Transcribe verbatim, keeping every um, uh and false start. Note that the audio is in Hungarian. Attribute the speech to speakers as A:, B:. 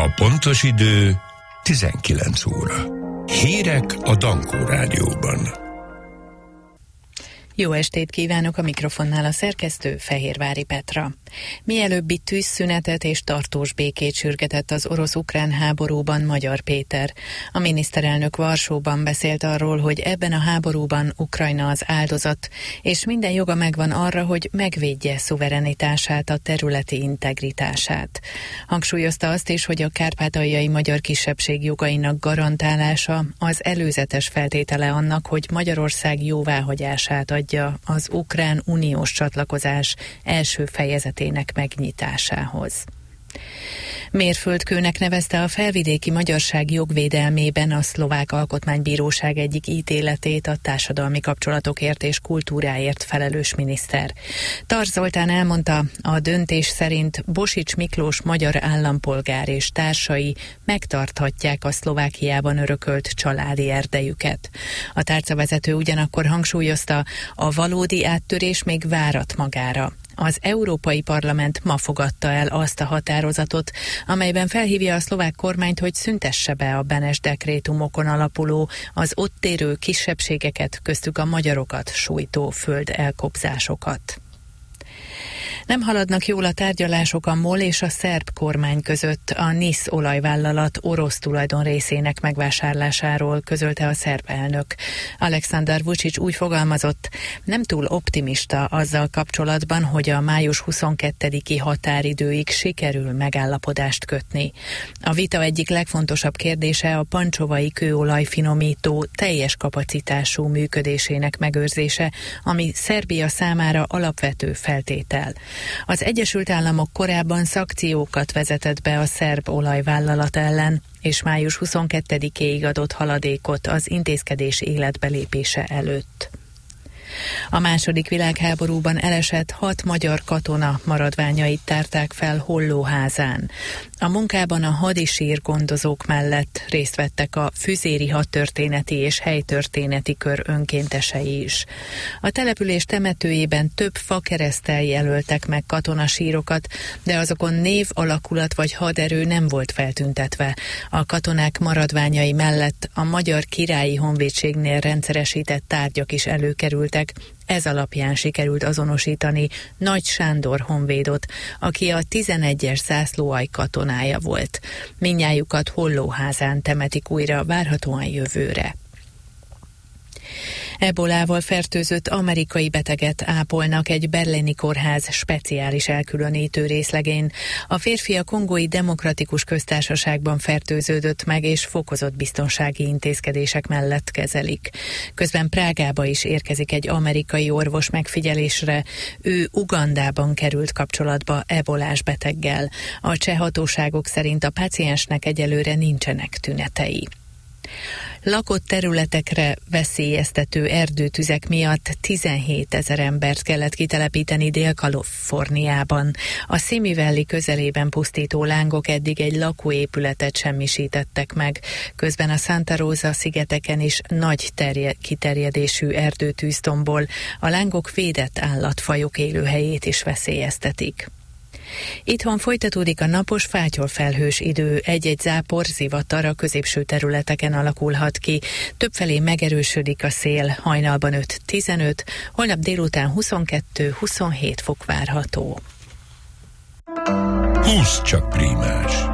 A: A pontos idő tizenkilenc óra. Hírek a Dankó Rádióban.
B: Jó estét kívánok, a mikrofonnál a szerkesztő Fehérvári Petra. Mielőbbi tűzszünetet és tartós békét sürgetett az orosz-ukrán háborúban Magyar Péter. A miniszterelnök Varsóban beszélt arról, hogy ebben a háborúban Ukrajna az áldozat, és minden joga megvan arra, hogy megvédje szuverenitását, a területi integritását. Hangsúlyozta azt is, hogy a kárpátaljai magyar kisebbség jogainak garantálása az előzetes feltétele annak, hogy Magyarország jóváhagyását adja az ukrán uniós csatlakozás első fejezetének megnyitásához. Mérföldkőnek nevezte a felvidéki magyarság jogvédelmében a Szlovák Alkotmánybíróság egyik ítéletét a társadalmi kapcsolatokért és kultúráért felelős miniszter. Tarts Zoltán elmondta, a döntés szerint Bosics Miklós magyar állampolgár és társai megtarthatják a Szlovákiában örökölt családi erdejüket. A tárcavezető ugyanakkor hangsúlyozta, a valódi áttörés még várat magára. Az Európai Parlament ma fogadta el azt a határozatot, amelyben felhívja a szlovák kormányt, hogy szüntesse be a Benes dekrétumokon alapuló, az ott élő kisebbségeket, köztük a magyarokat sújtó föld elkobzásokat. Nem haladnak jól a tárgyalások a MOL és a szerb kormány között a NISZ olajvállalat orosz tulajdon részének megvásárlásáról, közölte a szerb elnök. Aleksandar Vučić úgy fogalmazott, nem túl optimista azzal kapcsolatban, hogy a május huszonkettediki határidőig sikerül megállapodást kötni. A vita egyik legfontosabb kérdése a pancsovai kőolajfinomító teljes kapacitású működésének megőrzése, ami Szerbia számára alapvető feltétel. Az Egyesült Államok korábban szankciókat vezetett be a szerb olajvállalat ellen, és május huszonkettedikéig adott haladékot az intézkedés életbelépése előtt. A második világháborúban elesett hat magyar katona maradványait tárták fel Hollóházán. A munkában a hadisír gondozók mellett részt vettek a Füzéri Hadtörténeti és Helytörténeti Kör önkéntesei is. A település temetőjében több fakereszttel jelöltek meg katonasírokat, de azokon név, alakulat vagy haderő nem volt feltüntetve. A katonák maradványai mellett a Magyar Királyi Honvédségnél rendszeresített tárgyak is előkerültek. Ez alapján sikerült azonosítani Nagy Sándor honvédot, aki a tizenegyes zászlóalj katonája volt. Mindnyájukat Hollóházán temetik újra, várhatóan jövőre. Ebolával fertőzött amerikai beteget ápolnak egy berlini kórház speciális elkülönítő részlegén. A férfi a Kongói Demokratikus Köztársaságban fertőződött meg, és fokozott biztonsági intézkedések mellett kezelik. Közben Prágába is érkezik egy amerikai orvos megfigyelésre. Ő Ugandában került kapcsolatba ebolás beteggel. A cseh hatóságok szerint a páciensnek egyelőre nincsenek tünetei. Lakott területekre veszélyeztető erdőtüzek miatt tizenhétezer embert kellett kitelepíteni Dél-Kaliforniában. A Simi Valley közelében pusztító lángok eddig egy lakóépületet semmisítettek meg. Közben a Santa Rosa szigeteken is nagy terje- kiterjedésű erdőtűz tombol. A lángok védett állatfajok élőhelyét is veszélyeztetik. Itthon folytatódik a napos, fátyolfelhős idő, egy-egy zápor, zivatar a középső területeken alakulhat ki. Többfelé megerősödik a szél, hajnalban öt-tizenöt, holnap délután huszonkettő-huszonhét fok várható.
A: Húsz csak prímás.